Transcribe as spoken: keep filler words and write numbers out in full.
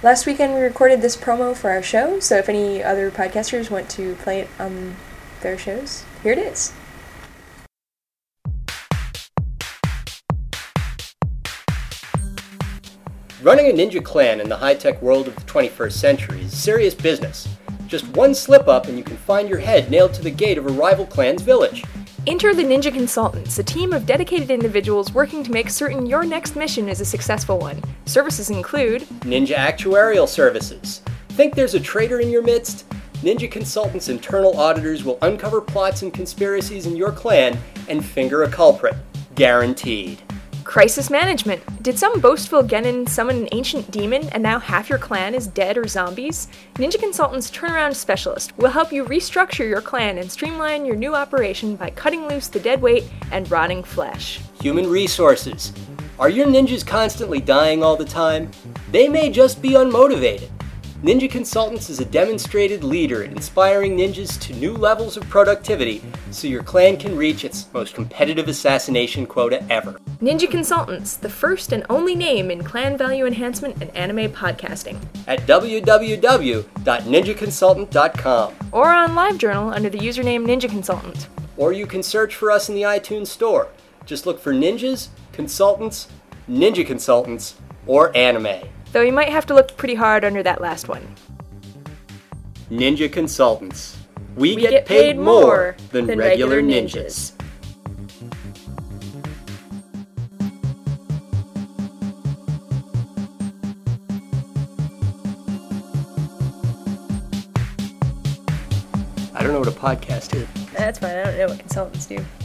Last weekend we recorded this promo for our show, so if any other podcasters want to play it on their shows, here it is. Running a ninja clan in the high-tech world of the twenty-first century is serious business. Just one slip-up and you can find your head nailed to the gate of a rival clan's village. Enter the Ninja Consultants, a team of dedicated individuals working to make certain your next mission is a successful one. Services include Ninja Actuarial Services. Think there's a traitor in your midst? Ninja Consultants' internal auditors will uncover plots and conspiracies in your clan and finger a culprit. Guaranteed. Crisis Management. Did some boastful genin summon an ancient demon and now half your clan is dead or zombies? Ninja Consultants Turnaround Specialist will help you restructure your clan and streamline your new operation by cutting loose the dead weight and rotting flesh. Human Resources. Are your ninjas constantly dying all the time? They may just be unmotivated. Ninja Consultants is a demonstrated leader in inspiring ninjas to new levels of productivity so your clan can reach its most competitive assassination quota ever. Ninja Consultants, the first and only name in clan value enhancement and anime podcasting. At w w w dot ninja consultant dot com. Or on LiveJournal under the username Ninja Consultant. Or you can search for us in the iTunes Store. Just look for Ninjas, Consultants, Ninja Consultants, or Anime. Though you might have to look pretty hard under that last one. Ninja Consultants. We, we get, get paid, paid more than, than regular, regular ninjas. ninjas. I don't know what a podcast is. That's fine, I don't know what consultants do.